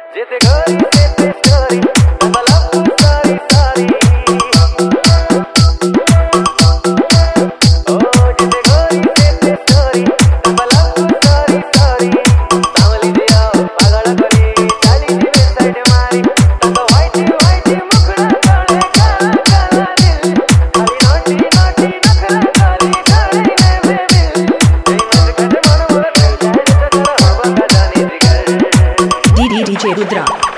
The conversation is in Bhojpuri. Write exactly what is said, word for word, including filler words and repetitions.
जेते घरी तेते स्टोरी मला सारी सारी ओ जेते घरी तेते स्टोरी मला सारी सारी सावली दिया पागल करी चाली दी वेबसाइट मारी तो व्हाइट व्हाइट मुखड़ा काले काला काला दिल खाली नोटी नोटी नखरा काली काली ने बेबी तेरी मत कट मन मोर दिल जाए तो करो हवा का जानी जिगर D J Rudra.